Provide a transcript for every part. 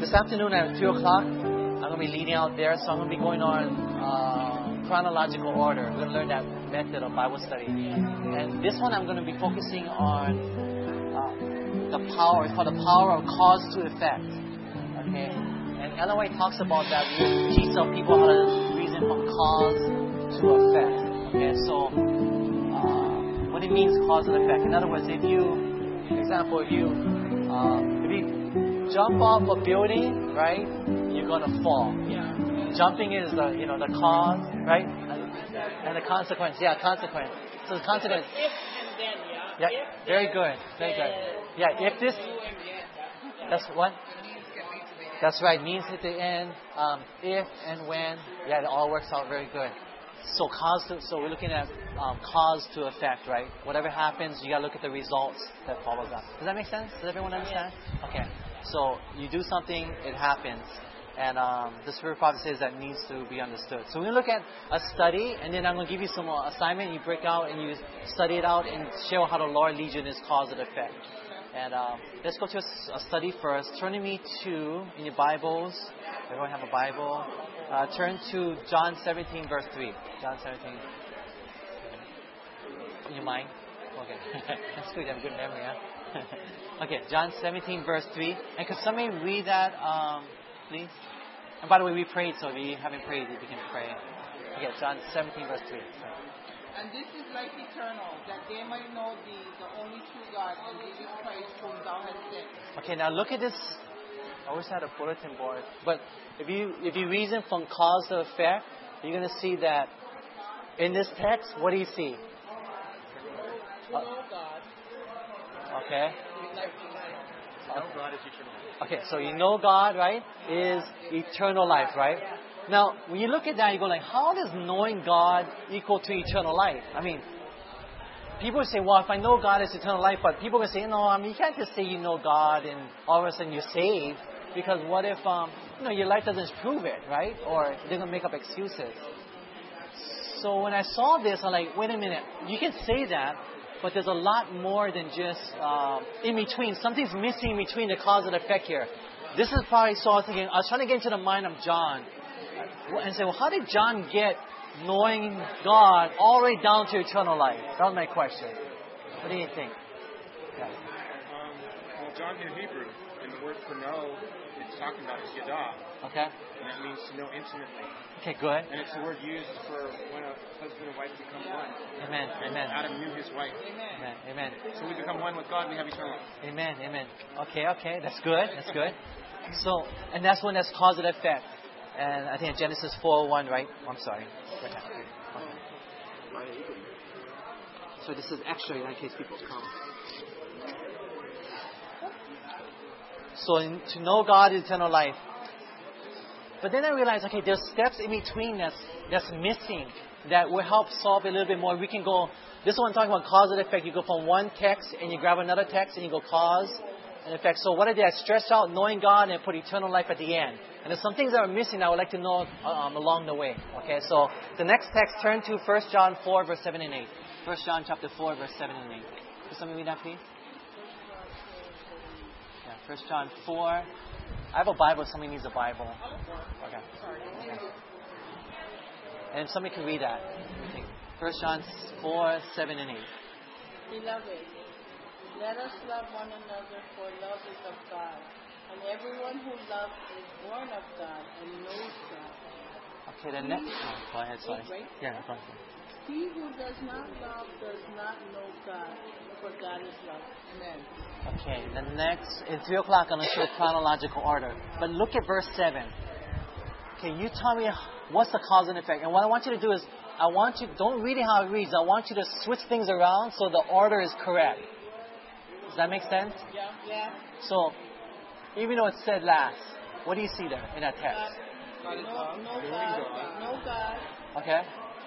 This afternoon at 2 o'clock, I'm going to be leading out there, so I'm going to be going on chronological order. We're going to learn that method of Bible study. And this one I'm going to be focusing on the power. It's called the power of cause to effect. Okay? And Ellen White talks about that. We teach some people how to reason from cause to effect. Okay, so what it means, cause and effect. In other words, if you jump off a building, right, you're gonna fall. Yeah. Jumping is the cause, right, and the consequence. Yeah, consequence. So the consequence. If and then, yeah. If Very good. Very good. Yeah. If this. That's what. That's right. Means at the end. If and when. Yeah, it all works out very good. So so we're looking at cause to effect, right? Whatever happens, you gotta look at the results that follows that. Does that make sense? Does everyone understand? Okay. So you do something, it happens. And the Spirit of Prophecy says that needs to be understood. So we're going to look at a study, and then I'm going to give you some assignment. You break out and you study it out and show how the Lord leads you in His cause and effect. And let's go to a study first. Turn to me in your Bibles. Everyone have a Bible. Turn to John 17, verse 3. John 17. In your mind? Okay. That's good. You have a good memory, huh? Okay, John 17, verse 3. And could somebody read that, please? And by the way, we prayed, so if you haven't prayed, you can pray. Okay, John 17, verse 3. Sorry. And this is life eternal, that they might know thee, the only true God, and Jesus Christ, whom thou hast sent. Okay, now look at this. I always had a bulletin board. But if you reason from cause to effect, you're going to see that in this text, what do you see? To know God. Okay. God is eternal. Okay, so you know God, right, is eternal life, right? Now, when you look at that, you go like, how does knowing God equal to eternal life? I mean, people say, well, if I know God is eternal life, but people can say, no, you can't just say you know God and all of a sudden you're saved, because what if, your life doesn't prove it, right? Or they're going to make up excuses. So when I saw this, I'm like, wait a minute, you can say that, but there's a lot more than just in between. Something's missing in between the cause and effect here. This is probably, so I was thinking, I was trying to get into the mind of John and say, well, how did John get knowing God all the way down to eternal life? That was my question. What do you think? Yeah. Well, John in Hebrew, and the word for know, it's talking about is yadah. Okay. And that means to know intimately. Okay, good. And it's the word used for when a husband and wife become one. Amen. Amen. Adam knew his wife. Amen. Amen. So we become one with God, we have eternal life. Amen. Amen. Okay. That's good. That's good. So, and that's when that's cause and effect. And I think Genesis 4:1, right? I'm sorry. Okay. So this is extra in case people come. So to know God is eternal life. But then I realized, okay, there's steps in between that's missing that will help solve it a little bit more. We can go, this one I'm talking about cause and effect. You go from one text and you grab another text and you go cause and effect. So what I did, I stretched out knowing God and put eternal life at the end. And there's some things that are missing I would like to know along the way. Okay, so the next text, turn to 1 John 4, verse 7 and 8. 1 John chapter 4, verse 7 and 8. Could somebody read that, please? Yeah, 1 John 4. I have a Bible. Somebody needs a Bible. Okay. And if somebody can read that. 1 John 4, 7 and 8. Beloved, let us love one another, for love is of God. And everyone who loves is born of God and knows God. Okay, the next. Oh, go ahead, sorry. Right? Yeah, go ahead. He who does not love does not know God, for God is love. Amen. Okay, the next, at 3 o'clock, I'm going to show chronological order. But look at verse 7. Okay, you tell me what's the cause and effect. And what I want you to do is, don't read it how it reads. I want you to switch things around so the order is correct. Does that make sense? Yeah. So, even though it said last, what do you see there in that text? God is love. Know God. Okay.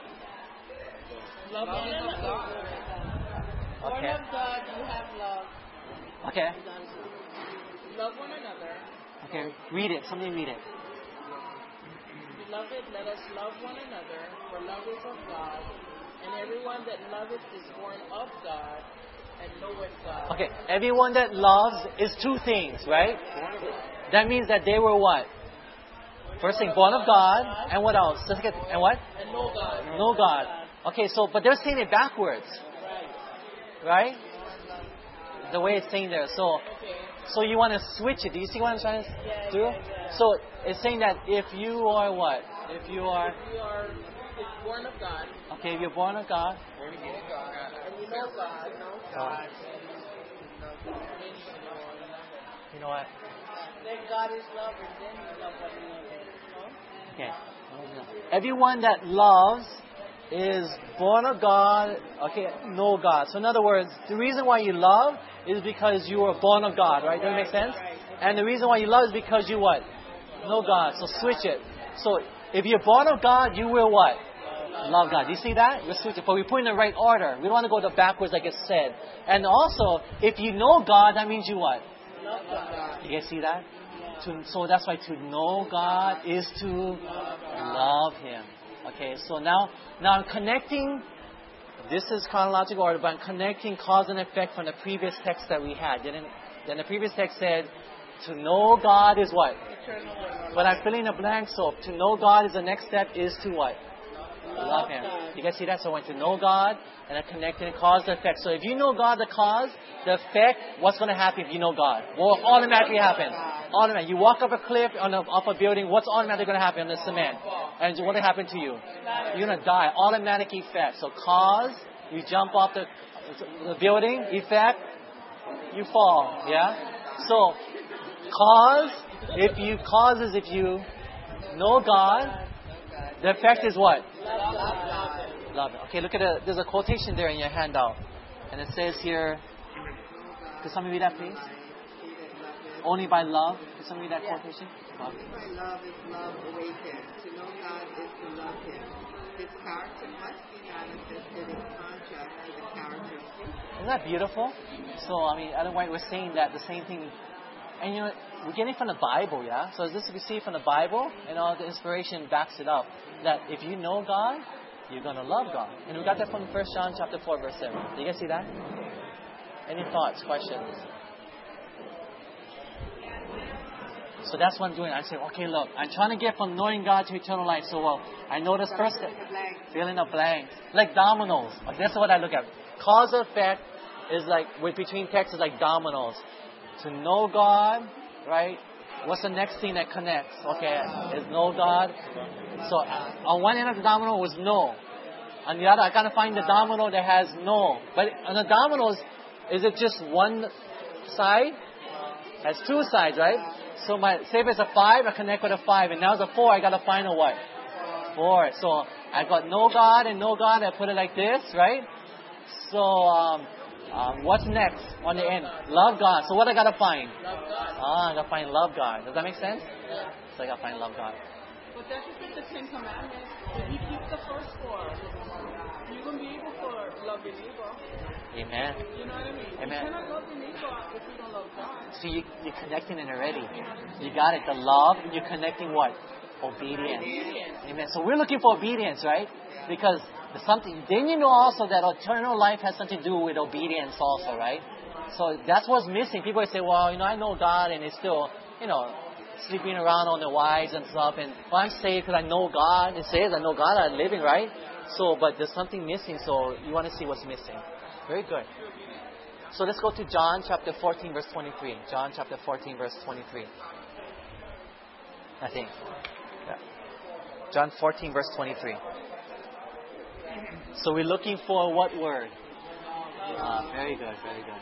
Love one another. Born of God, you have love. Okay. Love one another. Okay, read it. Somebody read it. Beloved, let us love one another, for love is of God, and everyone that loveth is born of God and knoweth God. Okay, everyone that loves is two things, right? That means that they were what? First thing, born of God, and what else? And what? And know God. Know God. Okay, so, but they're saying it backwards, right? The way it's saying there. So, Okay. so you want to switch it. Do you see what I'm trying to do? Yeah. So it's saying that if you are what? If you are, You are born of God. okay, if you're born of God, And you know God. you know what? Then God is love, and then you love one another. No? Okay. Everyone that loves is born of God, okay, know God. So in other words, the reason why you love is because you were born of God, right? Does that make sense? And the reason why you love is because you what? Know God. So switch it. So if you're born of God, you will what? Love God. Do you see that? Let's switch it. But we put it in the right order. We don't want to go the backwards like it said. And also, if you know God, that means you what? Love God. You guys see that? So that's why to know God is to love Him. Okay, so now I'm connecting, this is chronological order, but I'm connecting cause and effect from the previous text that we had. Then the previous text said, to know God is what? Eternal life. But I'm filling in the blank, so to know God is the next step is to what? Love Him. You guys see that? So I went to know God, and I connected cause and effect. So if you know God, the cause, the effect, what's going to happen if you know God? What will automatically happen? Automatic. You walk up a cliff, off a building, what's automatically going to happen on the cement? And what will happen to you? You're going to die. Automatic effect. So cause, you jump off the building. Effect, you fall. Yeah? So cause, if you know God, the effect is what? Love it. Okay, look at it. There's a quotation there in your handout. And it says here, could somebody read that please? Only by love. Could somebody read that quotation? Love. Only by love is love awakened. To know God is to love Him. His character must be manifested in contrast to the character of Him. Isn't that beautiful? So, I mean, Ellen White was saying that the same thing. And you know, we're getting from the Bible, yeah? So this we see from the Bible, and all the inspiration backs it up. That if you know God, you're going to love God. And we got that from 1 John chapter 4, verse 7. Do you guys see that? Any thoughts, questions? So that's what I'm doing. I say, okay, look, I'm trying to get from knowing God to eternal life. So, well, I know this first step. Fill in the blanks. Like dominoes. Okay, that's what I look at. Cause and effect is like, between texts is like dominoes. To know God, right? What's the next thing that connects? Okay, is know God. So on one end of the domino was no. On the other, I gotta find the domino that has no. But on the dominoes, is it just one side? It has two sides, right? So say if it's a 5, I connect with a 5, and now it's a 4, I gotta find a what? 4. So I got know God and know God. I put it like this, right? So what's next on the end? Love God. So what I gotta find? Love God. I gotta find love God. Does that make sense? Yeah. So I gotta find love God. But that's just like the Ten Commandments. If you keep the first 4, you're going to be able to love your neighbor. Amen. You know what I mean? Amen. You cannot love your neighbor if you don't love God. So you're connecting it already. You got it. The love, you're connecting what? Obedience. Amen. So we're looking for obedience, right? Because there's something. Then you know also that eternal life has something to do with obedience also, right? So that's what's missing. People say, well, I know God, and it's still, sleeping around on the wives and stuff. And well, I'm saved because I know God. It says I know God, I'm living, right? So, but there's something missing. So you want to see what's missing. Very good. So let's go to John chapter 14, verse 23. John chapter 14, verse 23. I think. Yeah. John 14, verse 23. So we're looking for what word? Very good, very good.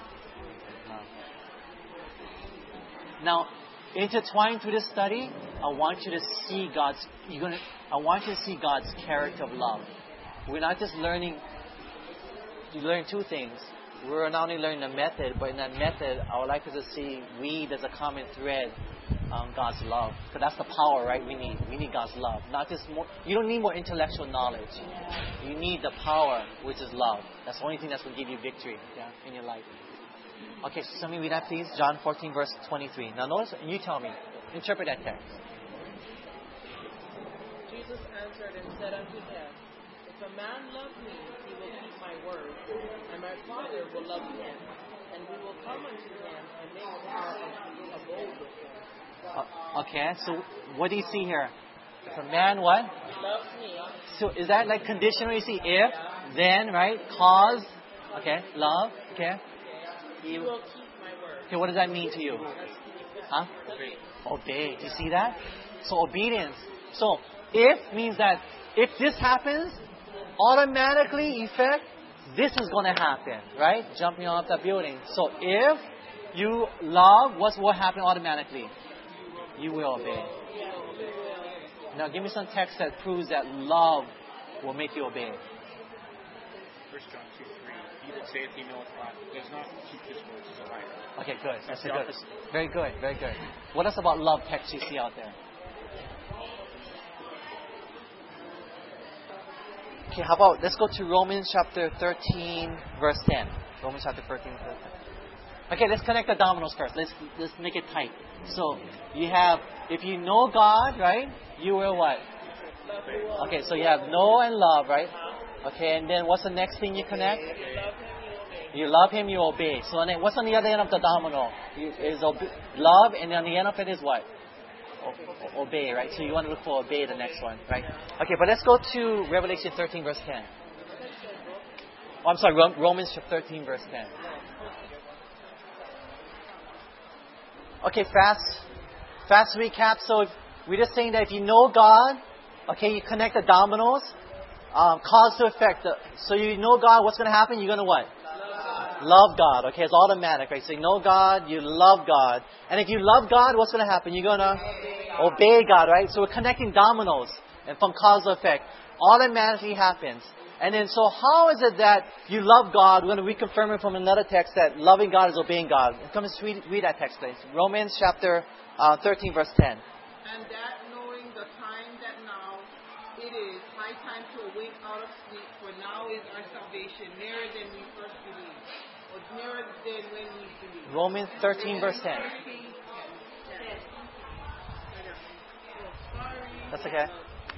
Now, intertwined to this study, I want you to see I want you to see God's character of love. We're not just learning. You learn two things. We're not only learning the method, but in that method, I would like us to see weave as a common thread God's love. Because that's the power, right? We need God's love. Not just more. You don't need more intellectual knowledge. You need the power, which is love. That's the only thing that's going to give you victory in your life. Okay, so somebody read that, please. John 14, verse 23. Now notice, you tell me. Interpret that text. Jesus answered and said unto them, The If a man loves me, he will keep my word, and my Father will love him, and we will come unto him and make our abode with him. Okay, so what do you see here? If a man what? Loves me. So is that like conditional? You see if, then, right? Cause, okay, love, okay. He will keep my word. Okay, what does that mean to you? Huh? Obey. Do you see that? So obedience. So if means that if this happens, automatically effect, this is going to happen, right? Jumping off the building. So if you love, what will happen automatically? You will obey. Now give me some text that proves that love will make you obey. 1 John 2:3. He that saith he knoweth God does not keep his words as a liar. Okay, good. That's good. Very good. Very good. What else about love text you see out there? Okay, how about let's go to Romans chapter 13, verse 10. Romans chapter 13, verse 10. Okay, let's connect the dominoes first. Let's make it tight. So you have, if you know God, right, you will what? Okay, so you have know and love, right? Okay, and then what's the next thing you connect? You love Him, you obey. So then what's on the other end of the domino? Is love, and on the end of it is what? Obey, right? So you want to look for obey, the next one, right? Okay, but let's go to Revelation 13, verse 10. Oh, I'm sorry, Romans 13, verse 10. Okay, fast recap. So we're just saying that if you know God, okay, you connect the dominoes, cause to effect. So you know God, what's going to happen? You're going to what? Love God. Okay, it's automatic, right? So you know God, you love God. And if you love God, what's going to happen? You're going to obey God, right? So we're connecting dominoes and from cause to effect. Automatically happens. And then, so how is it that you love God? We're going to reconfirm it from another text that loving God is obeying God. Come and read that text, please. Romans chapter 13, verse 10. And that knowing the time that now it is high time to awake out of sleep, for now is our salvation nearer than we first believed, or nearer than when we believed. Romans 13, verse 10. That's okay.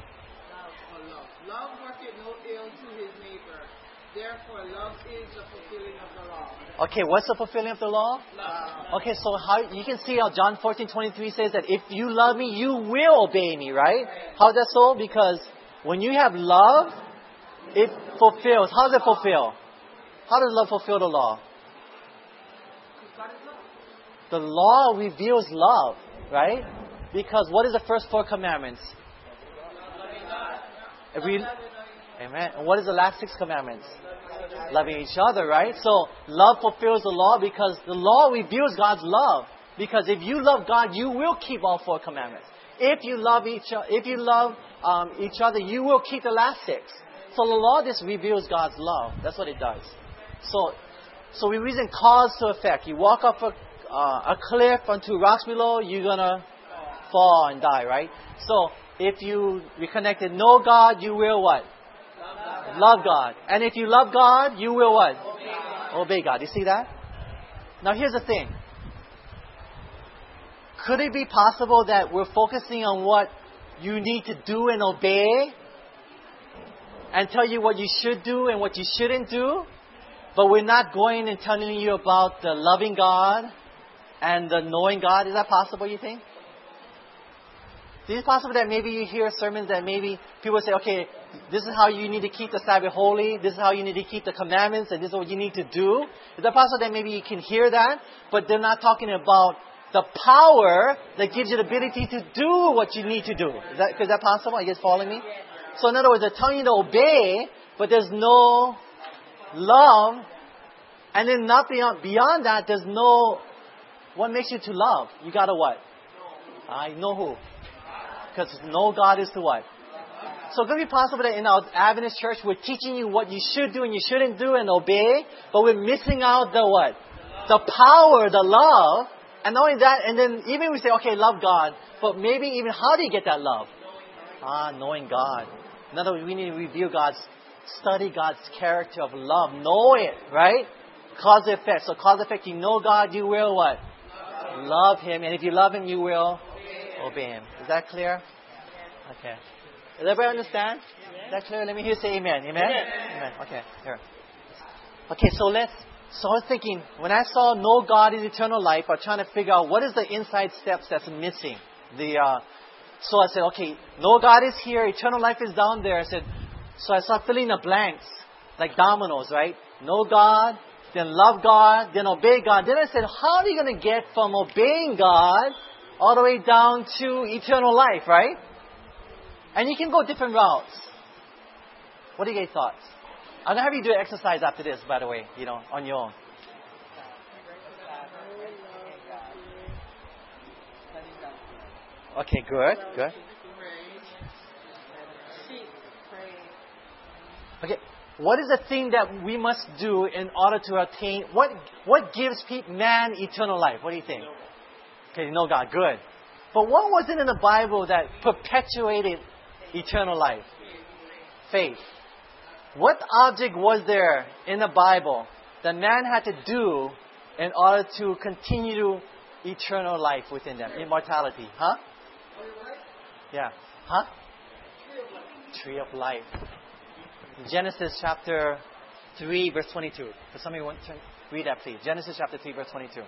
Love worketh no ill to his neighbor. Therefore, love is the fulfilling of the law. Okay, what's the fulfilling of the law? Love. Okay, so how you can see how John 14:23 says that if you love me, you will obey me, right? How is that so? Because when you have love, it fulfills. How does it fulfill? How does love fulfill the law? The law reveals love, right? Because what is the first 4 commandments? Amen. And what is the last 6 commandments? Loving each other, right? So love fulfills the law because the law reveals God's love. Because if you love God, you will keep all 4 commandments. If you love each other, you will keep the last 6. So the law just reveals God's love. That's what it does. So we reason cause to effect. You walk up a cliff onto rocks below, you're gonna fall and die, right? So if you reconnected know God, you will what? Love God. And if you love God, you will what? Obey God. You see that? Now here's the thing. Could it be possible that we're focusing on what you need to do and obey and tell you what you should do and what you shouldn't do, but we're not going and telling you about the loving God and the knowing God? Is that possible, you think? Is it possible that maybe you hear sermons that maybe people say, okay, this is how you need to keep the Sabbath holy, this is how you need to keep the commandments, and this is what you need to do? Is it possible that maybe you can hear that, but they're not talking about the power that gives you the ability to do what you need to do? Is that possible? Are you guys following me? So in other words, they're telling you to obey, but there's no love, and then not beyond that, there's no, what makes you to love? You gotta what? I know who. Because know God is to what? So it could be possible that in our Adventist church, we're teaching you what you should do and you shouldn't do and obey, but we're missing out the what? The power, the love. And not only that, and then even we say, okay, love God, but maybe even how do you get that love? Knowing God. In other words, we need to review study God's character of love. Know it, right? Cause and effect. So cause and effect, you know God, you will what? Love Him. And if you love Him, you will obey Him. Is that clear? Okay. Does everybody understand? Is that clear? Let me hear you say amen. Amen? Amen. Okay, here. Okay, so I was thinking, when I saw know God is eternal life, I was trying to figure out what is the inside steps that's missing. So I said, okay, know God is here, eternal life is down there. So I started filling the blanks, like dominoes, right? Know God, then love God, then obey God. Then I said, how are you going to get from obeying God all the way down to eternal life, right? And you can go different routes. What do you guys thoughts? I'm going to have you do an exercise after this, by the way, on your own. Okay, good. Okay, what is the thing that we must do in order to attain, what gives man eternal life? What do you think? Okay, know God, good. But what was it in the Bible that perpetuated eternal life? Faith. What object was there in the Bible that man had to do in order to continue eternal life within them? Immortality. Huh? Yeah. Huh? Tree of life. Genesis chapter 3 verse 22. Does somebody want to read that, please? Genesis chapter 3 verse 22.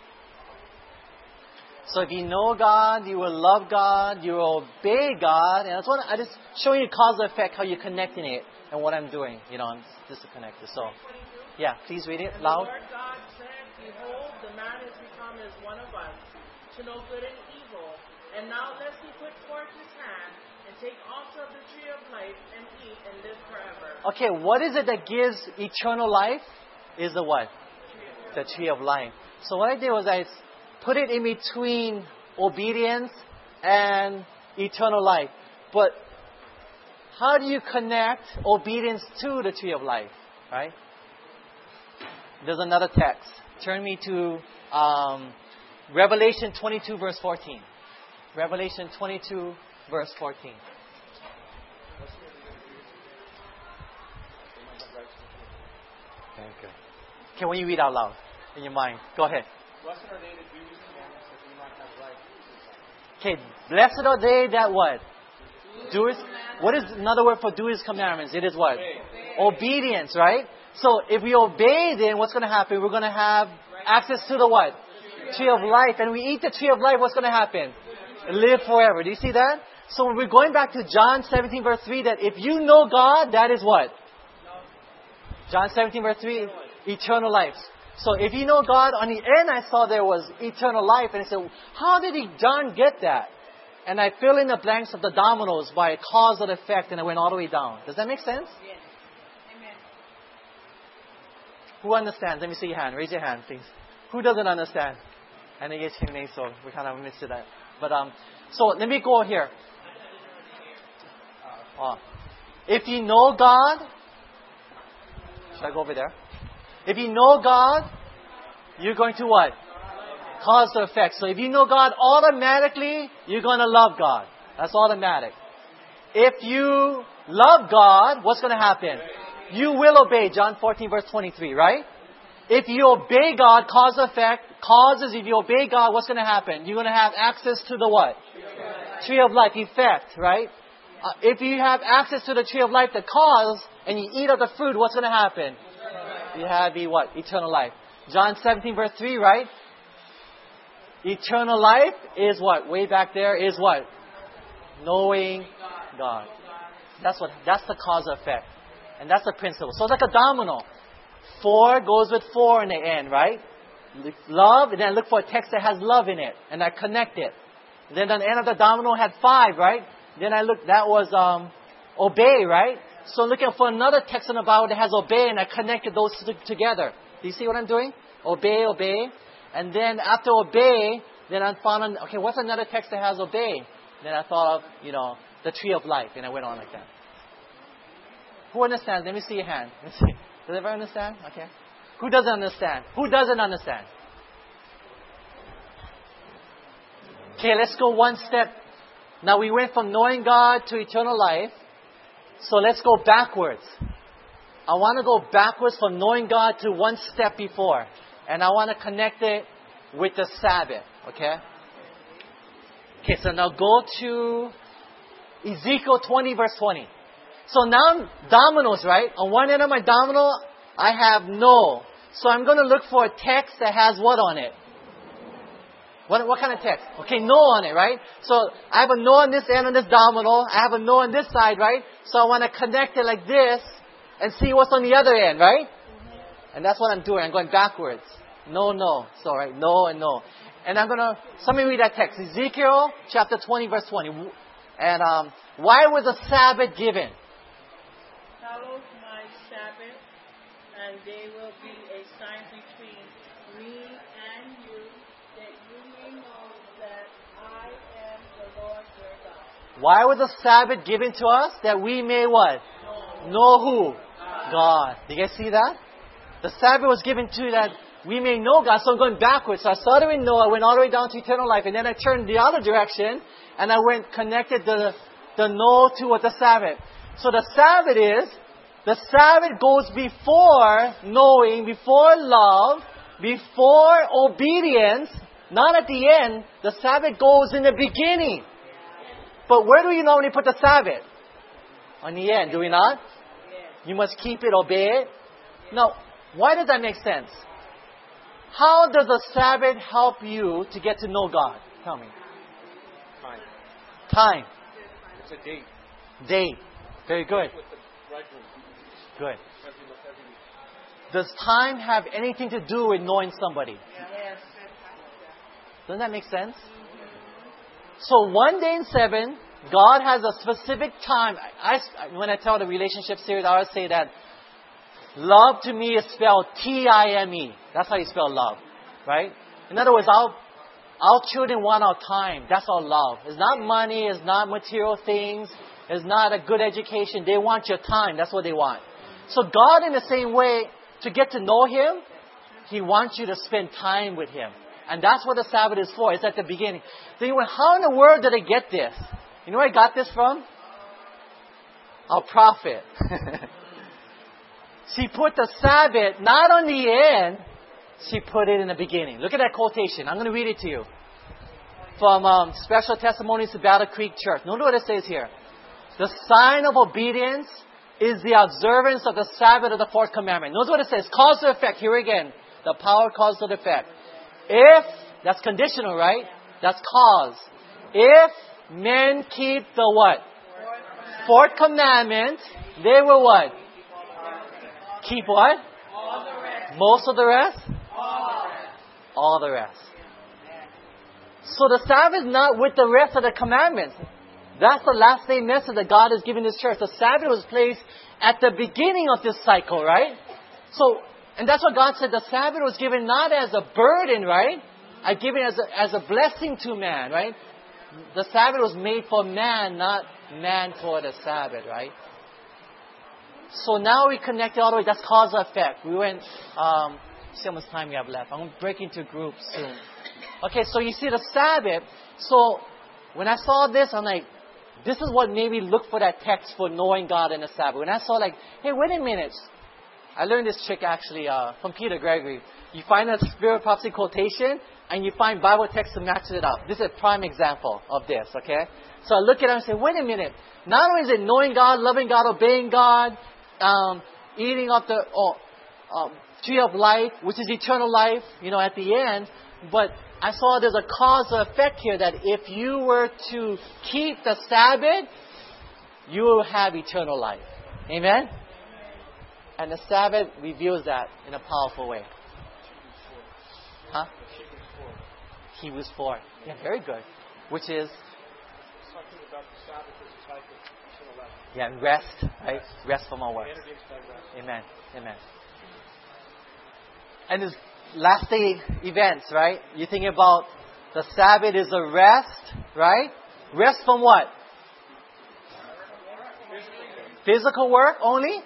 So if you know God, you will love God, you will obey God. And I just showing you cause and effect, how you're connecting it and what I'm doing. Just to connect it. So, yeah, please read it loud. The Lord God said, behold, the man is become as one of us, to know good and evil. And now lest he put forth his hand and take also of the tree of life and eat and live forever. Okay, what is it that gives eternal life? Is the what? The tree of life. So what I did was I put it in between obedience and eternal life. But how do you connect obedience to the tree of life? Right? There's another text. Turn me to Revelation 22 verse 14. Revelation 22 verse 14. Okay, when you read out loud in your mind, go ahead. Blessed are they that do his commandments, that do not have life. Okay, blessed are they that what? Do his. What is another word for do his commandments? It is what? Obedience, right? So if we obey, then what's going to happen? We're going to have access to the what? Tree of life. And we eat the tree of life, what's going to happen? Live forever. Do you see that? So we're going back to John 17 verse 3, that if you know God, that is what? John 17 verse 3, eternal life. So if you know God, on the end I saw there was eternal life. And I said, how did John get that? And I fill in the blanks of the dominoes by cause and effect, and I went all the way down. Does that make sense? Yes. Amen. Who understands? Let me see your hand. Raise your hand, please. Who doesn't understand? I think it's him, so we kind of missed that. But so let me go here. If you know God, should I go over there? If you know God, you're going to what? Cause to effect. So if you know God, automatically you're going to love God. That's automatic. If you love God, what's going to happen? You will obey. John 14 verse 23, right? If you obey God, cause effect, causes, if you obey God, what's going to happen? You're going to have access to the what? Tree of life, effect, right? If you have access to the tree of life, the cause, and you eat of the fruit, what's going to happen? You have the what? Eternal life. John 17 verse 3, right? Eternal life is what? Way back there is what? Knowing God. That's the cause and effect. And that's the principle. So it's like a domino. 4 goes with 4 in the end, right? Love, and then I look for a text that has love in it, and I connect it. Then at the end of the domino had 5, right? Then I look, that was obey, right? So looking for another text in the Bible that has obey, and I connected those together. Do you see what I'm doing? Obey, obey. And then after obey, then I found, okay, what's another text that has obey? Then I thought of, the tree of life, and I went on like that. Who understands? Let me see your hand. Let me see. Does everyone understand? Okay. Who doesn't understand? Who doesn't understand? Okay, let's go one step. Now we went from knowing God to eternal life. So let's go backwards. I want to go backwards from knowing God to one step before. And I want to connect it with the Sabbath. Okay? Okay, so now go to Ezekiel 20 verse 20. So now dominoes, right? On one end of my domino, I have no. So I'm going to look for a text that has what on it? What kind of text? Okay, no on it, right? So I have a no on this end of this domino. I have a no on this side, right? So I want to connect it like this and see what's on the other end, right? And that's what I'm doing. I'm going backwards. No, no. So, right, no and no. And I'm going to, somebody read that text. Ezekiel chapter 20, verse 20. And why was the Sabbath given? Follow my Sabbath, and they will be a sign between me and you, that you may know that I am the Lord your God. Why was the Sabbath given to us? That we may what? Know who? God. Do you guys see that? The Sabbath was given to that we may know God. So I'm going backwards. So I started with Noah, I went all the way down to eternal life, and then I turned the other direction, and I went connected the know to what the Sabbath. So the Sabbath goes before knowing, before love, before obedience, not at the end. The Sabbath goes in the beginning. But where do you normally put the Sabbath? On the end, do we not? You must keep it, obey it. Now, why does that make sense? How does the Sabbath help you to get to know God? Tell me. Time. Time. It's a date. Date. Very good. With the bridegroom. Good. Every week. Does time have anything to do with knowing somebody? Yes. Doesn't that make sense? So one day in 7, God has a specific time. When I tell the relationship series, I always say that love to me is spelled T-I-M-E. That's how you spell love, right? In other words, our children want our time. That's our love. It's not money. It's not material things. It's not a good education. They want your time. That's what they want. So God, in the same way, to get to know Him, He wants you to spend time with Him. And that's what the Sabbath is for. It's at the beginning. Then you went, how in the world did I get this? You know where I got this from? Our prophet. She put the Sabbath not on the end, she put it in the beginning. Look at that quotation. I'm going to read it to you. From Special Testimonies to Battle Creek Church. Notice what it says here. The sign of obedience is the observance of the Sabbath of the fourth commandment. Notice what it says. Cause to effect. Here again. The power cause to effect. If, that's conditional, right? That's cause. If men keep the what? Fourth commandment, they will what? Keep what? All the rest. Most of the rest? All the rest. So the Sabbath is not with the rest of the commandments. That's the last day message that God has given His church. The Sabbath was placed at the beginning of this cycle, right? So, and that's what God said. The Sabbath was given not as a burden, right? I give it as a blessing to man, right? The Sabbath was made for man, not man for the Sabbath, right? So now we connected all the way. That's cause and effect. We went, see how much time we have left. I'm going to break into groups soon. Okay, so you see the Sabbath. So when I saw this, I'm like, this is what made me look for that text for knowing God and the Sabbath. When I saw like, hey, wait a minute. I learned this trick actually from Peter Gregory. You find a Spirit Prophecy quotation and you find Bible text to match it up. This is a prime example of this, okay? So I look at it and say, wait a minute. Not only is it knowing God, loving God, obeying God, eating of the tree of life, which is eternal life, at the end, but I saw there's a cause and effect here that if you were to keep the Sabbath, you will have eternal life. Amen? And the Sabbath reveals that in a powerful way. Huh? Hebrews 4. Yeah, very good. Which is? Talking about the Sabbath as a type of eternal life. Yeah, and rest, right? Rest from our works. Amen. Amen. And this last day events, right? You're thinking about the Sabbath is a rest, right? Rest from what? Physical work only?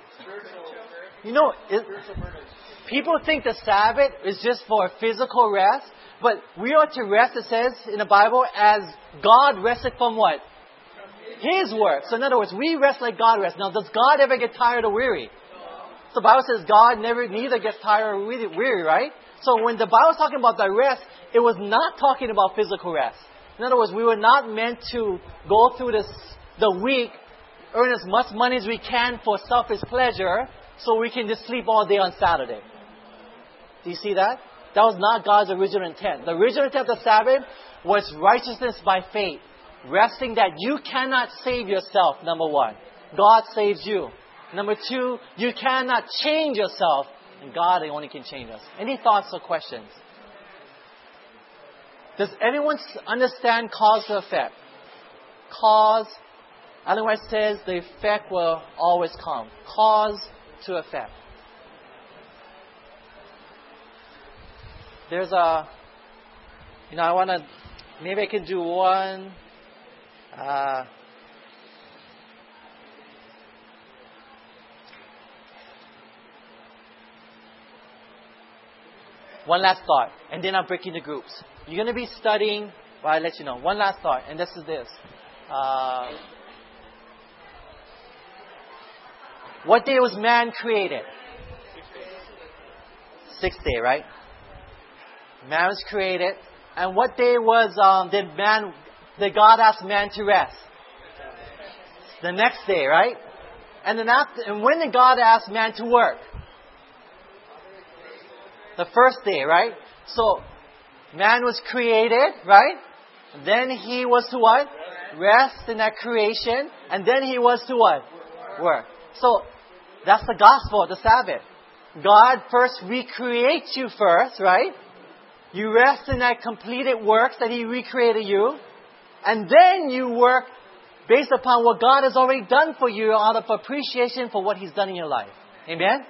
People think the Sabbath is just for physical rest, but we are to rest, it says in the Bible, as God rested from what? His work. So in other words, we rest like God rests. Now, does God ever get tired or weary? So the Bible says God neither gets tired or weary, right? So when the Bible was talking about the rest, it was not talking about physical rest. In other words, we were not meant to go through the week earn as much money as we can for selfish pleasure so we can just sleep all day on Saturday. Do you see that? That was not God's original intent. The original intent of the Sabbath was righteousness by faith. Resting that you cannot save yourself, number one. God saves you. Number two, you cannot change yourself. And God only can change us. Any thoughts or questions? Does anyone understand cause to effect? Cause, Ellen White says the effect will always come. Cause to effect. There's I want to, maybe I can do one. One last thought, and then I'll break into groups. You're going to be studying, well, I'll let you know. One last thought, and this is this. What day was man created? Sixth day, right? Man was created. And what day did God ask man to rest? The next day, right? And when did God ask man to work? The first day, right? So, man was created, right? Then he was to what? Rest in that creation. And then he was to what? Work. So, that's the gospel of the Sabbath. God first recreates you first, right? You rest in that completed works that He recreated you. And then you work based upon what God has already done for you out of appreciation for what He's done in your life. Amen?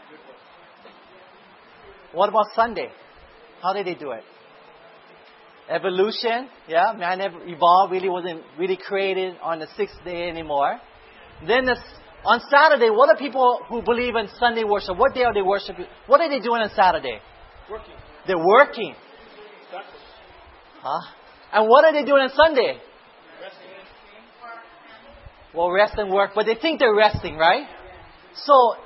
What about Sunday? How did they do it? Evolution. Yeah, man evolved, really wasn't really created on the sixth day anymore. Then on Saturday, what are people who believe in Sunday worship? What day are they worshiping? What are they doing on Saturday? Working. They're working. Exactly. Huh? And what are they doing on Sunday? Resting. Well, rest and work, but they think they're resting, right? So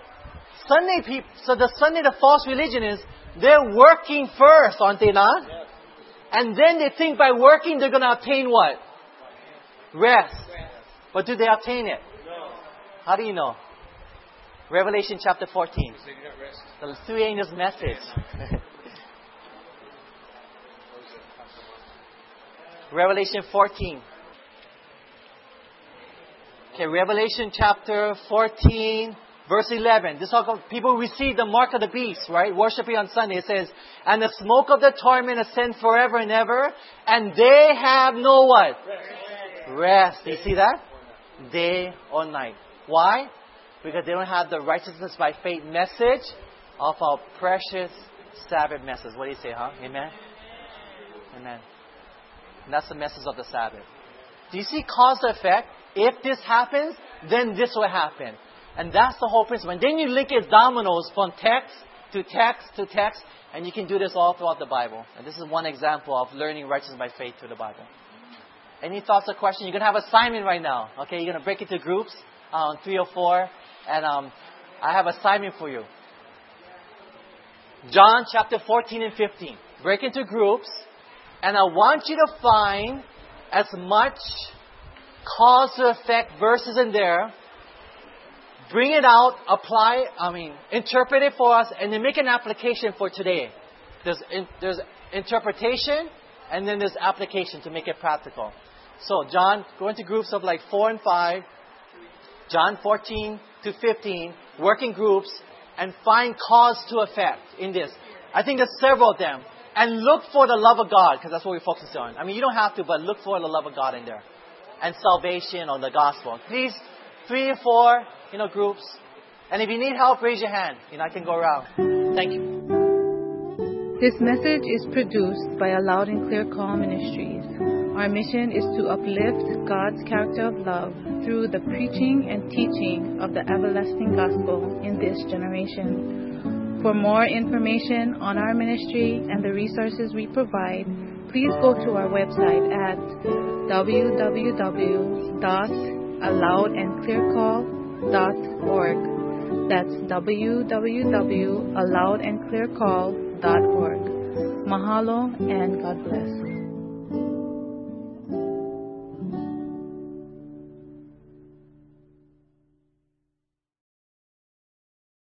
the false religion is they're working first, aren't they not? Yes. And then they think by working they're going to obtain what? Rest. But do they obtain it? No. How do you know? Revelation chapter 14. Because they do not rest. The three angels' message. Revelation 14. Okay, Revelation chapter 14, verse 11. This talk of people receive the mark of the beast, right? Worshipping on Sunday. It says, and the smoke of the torment ascends forever and ever, and they have no what? Rest. Do you see that? Day or night. Why? Because they don't have the righteousness by faith message of our precious Sabbath message. What do you say, huh? Amen? Amen. And that's the message of the Sabbath. Do you see cause and effect? If this happens, then this will happen. And that's the whole principle. And then you link it dominoes from text to text to text. And you can do this all throughout the Bible. And this is one example of learning righteousness by faith through the Bible. Any thoughts or questions? You're going to have assignment right now. Okay, you're going to break into groups, 3 or 4. And I have assignment for you. John chapter 14 and 15. Break into groups. And I want you to find as much cause to effect verses in there. Bring it out, interpret it for us, and then make an application for today. There's interpretation, and then there's application to make it practical. So, John, go into groups of like 4 and 5. John 14 to 15, working groups, and find cause to effect in this. I think there's several of them. And look for the love of God, because that's what we're focused on. I mean, you don't have to, but look for the love of God in there. And salvation or the gospel. Please, 3 or 4, groups. And if you need help, raise your hand. I can go around. Thank you. This message is produced by A Loud and Clear Call Ministries. Our mission is to uplift God's character of love through the preaching and teaching of the everlasting gospel in this generation. For more information on our ministry and the resources we provide, please go to our website at www.aloudandclearcall.org. That's www.aloudandclearcall.org. Mahalo and God bless.